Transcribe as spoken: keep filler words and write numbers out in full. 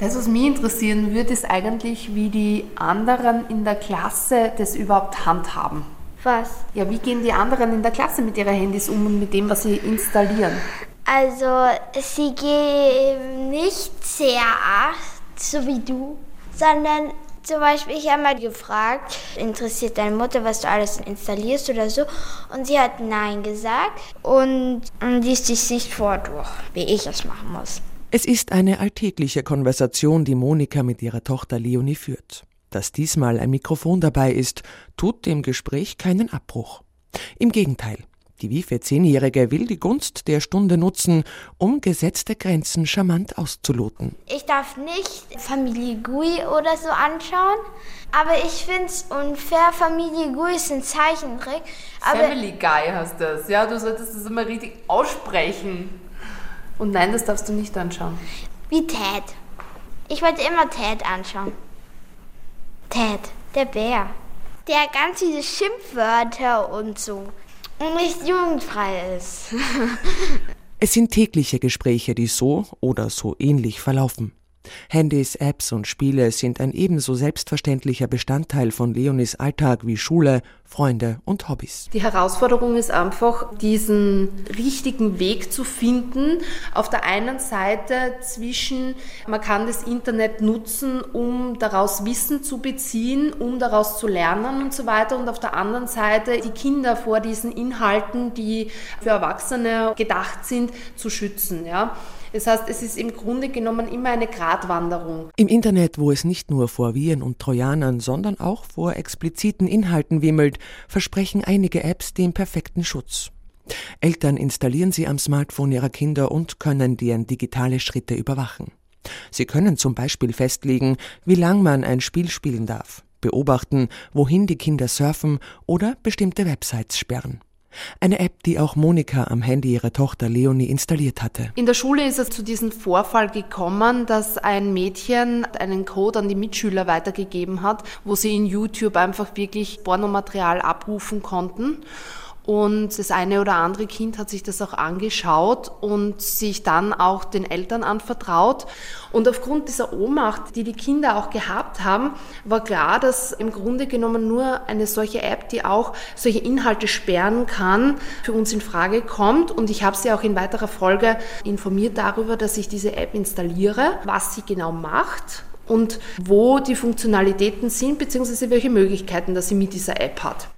Das, was mich interessieren würde, ist eigentlich, wie die anderen in der Klasse das überhaupt handhaben. Was? Ja, wie gehen die anderen in der Klasse mit ihren Handys um und mit dem, was sie installieren? Also, sie geben nicht sehr acht, so wie du, sondern zum Beispiel, ich habe mal gefragt, interessiert deine Mutter, was du alles installierst oder so? Und sie hat Nein gesagt und liest sich nicht vor durch, wie ich es machen muss. Es ist eine alltägliche Konversation, die Monika mit ihrer Tochter Leonie führt. Dass diesmal ein Mikrofon dabei ist, tut dem Gespräch keinen Abbruch. Im Gegenteil. Die Wife Zehnjährige will die Gunst der Stunde nutzen, um gesetzte Grenzen charmant auszuloten. Ich darf nicht Familie Gui oder so anschauen, aber ich finde es unfair. Familie Gui ist ein Zeichentrick. Aber Family Guy heißt das, ja, du solltest das immer richtig aussprechen. Und nein, das darfst du nicht anschauen. Wie Ted. Ich wollte immer Ted anschauen. Ted, der Bär. Der hat ganz viele Schimpfwörter und so. Und nicht jugendfrei ist. Es sind tägliche Gespräche, die so oder so ähnlich verlaufen. Handys, Apps und Spiele sind ein ebenso selbstverständlicher Bestandteil von Leonies Alltag wie Schule, Freunde und Hobbys. Die Herausforderung ist einfach, diesen richtigen Weg zu finden. Auf der einen Seite zwischen, man kann das Internet nutzen, um daraus Wissen zu beziehen, um daraus zu lernen und so weiter. Und auf der anderen Seite die Kinder vor diesen Inhalten, die für Erwachsene gedacht sind, zu schützen. Ja. Das heißt, es ist im Grunde genommen immer eine Gratwanderung. Im Internet, wo es nicht nur vor Viren und Trojanern, sondern auch vor expliziten Inhalten wimmelt, versprechen einige Apps den perfekten Schutz. Eltern installieren sie am Smartphone ihrer Kinder und können deren digitale Schritte überwachen. Sie können zum Beispiel festlegen, wie lang man ein Spiel spielen darf, beobachten, wohin die Kinder surfen oder bestimmte Websites sperren. Eine App, die auch Monika am Handy ihrer Tochter Leonie installiert hatte. In der Schule ist es zu diesem Vorfall gekommen, dass ein Mädchen einen Code an die Mitschüler weitergegeben hat, wo sie in YouTube einfach wirklich Pornomaterial abrufen konnten. Und das eine oder andere Kind hat sich das auch angeschaut und sich dann auch den Eltern anvertraut. Und aufgrund dieser Ohnmacht, die die Kinder auch gehabt haben, war klar, dass im Grunde genommen nur eine solche App, die auch solche Inhalte sperren kann, für uns in Frage kommt. Und ich habe sie auch in weiterer Folge informiert darüber, dass ich diese App installiere, was sie genau macht und wo die Funktionalitäten sind, beziehungsweise welche Möglichkeiten, dass sie mit dieser App hat.